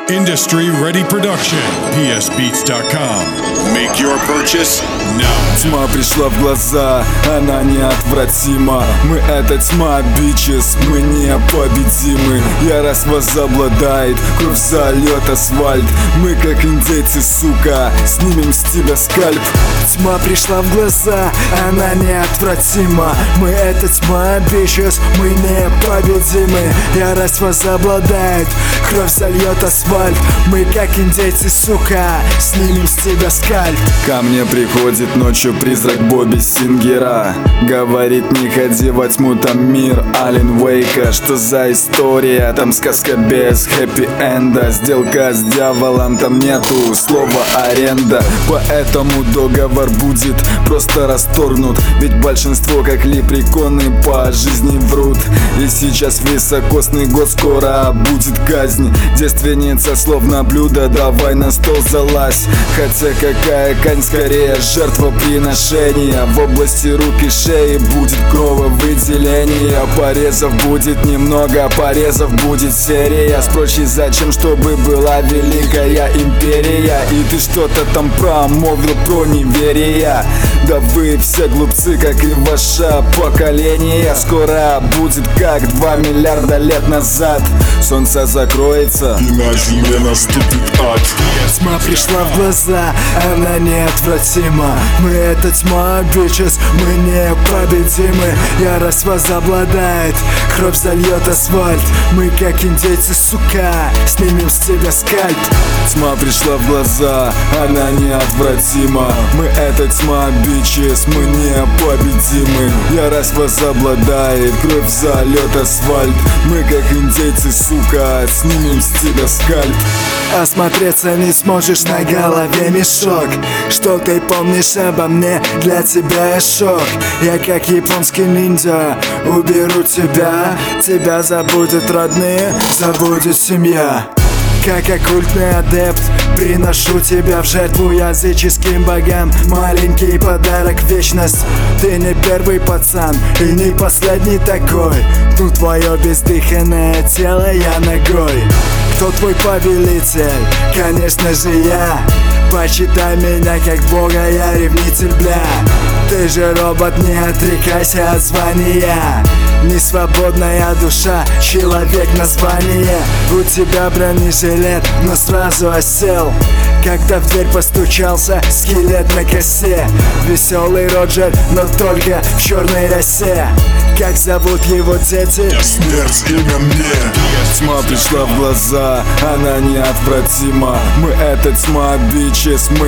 Industry Ready Production. PSBeats.com. Make your purchase now. Тьма пришла в глаза, она неотвратима. Мы это тьма, бичес, мы непобедимы. Ярость возобладает, кровь зальет асфальт. Мы как индейцы, сука, снимем с тебя скальп. Тьма пришла в глаза, она неотвратима. Мы это тьма, бичес, мы непобедимы. Ярость возобладает, кровь зальет асфальт. Мы как индейцы, сука, снимем с тебя скальп. Ко мне приходит ночью призрак Бобби Сингера. Говорит, не ходи во тьму, там мир Ален Уэйка. Что за история? Там сказка без хэппи-энда. Сделка с дьяволом, там нету слова аренда. Поэтому договор будет просто расторгнут. Ведь большинство, как лепреконы, по жизни врут. И сейчас високосный год, скоро будет казнь. Девственница словно блюдо, давай на стол залазь. Хотя какая кань, скорее жертвоприношение. В области рук и шеи будет крововыделение. Порезов будет немного, порезов будет серия. Спроси, зачем, чтобы была великая империя. И ты что-то там промолвил про неверие. Да вы все глупцы, как и ваше поколение. Скоро будет как 2 миллиарда лет назад. Солнце закроется, и на земле наступит ад. Тьма пришла в глаза, она неотвратима. Мы это тьма, бичес, мы непобедимы. Ярость возобладает, кровь зальет асфальт. Мы как индейцы, сука, снимем с тебя скальп. Тьма пришла в глаза, она неотвратима. Мы это тьма, бичес, мы непобедимы. Ярость возобладает, кровь зальет асфальт. Мы как индейцы, сука, снимем с тебя скальп. Осмотреться не сможешь, на голове мешок. Что ты помнишь обо мне? Для тебя я шок. Я как японский ниндзя, уберу тебя. Тебя забудут родные, забудет семья. Как оккультный адепт, приношу тебя в жертву языческим богам. Маленький подарок, вечность. Ты не первый пацан и не последний такой. Тут твое бездыханное тело я ногой. Кто твой повелитель? Конечно же я. Почитай меня как бога, я ревнитель, бля. Ты же робот, не отрекайся от звания. Несвободная душа, человек название. У тебя бронежилет, но сразу осел. Когда в дверь постучался скелет на косе. Веселый Роджер, но только в черной росе. Как зовут его дети? Смерть, имя мне. Тьма пришла в глаза, она неотвратима. Мы это тьма, бичес, мы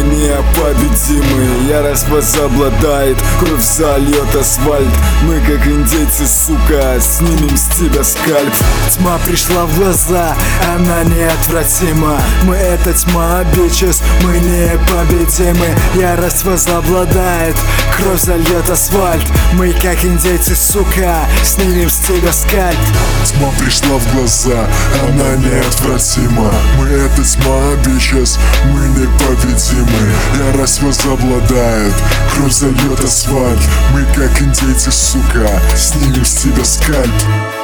непобедимы. Ярость возобладает, кровь зальет асфальт. Мы как индейцы, сука, снимем с тебя скальп. Тьма пришла в глаза, она неотвратима. Мы это тьма, бичес, мы непобедимы. Ярость возобладает, кровь зальет асфальт. Мы как индейцы, сука, снимем с тебя скальп. Тьма пришла в глаза, она неотвратима. Мы это тьма, бичес, мы непобедимы. Ярость возобладает, кровь зальет асфальт. Мы как индейцы, сука, снимем с тебя скальп.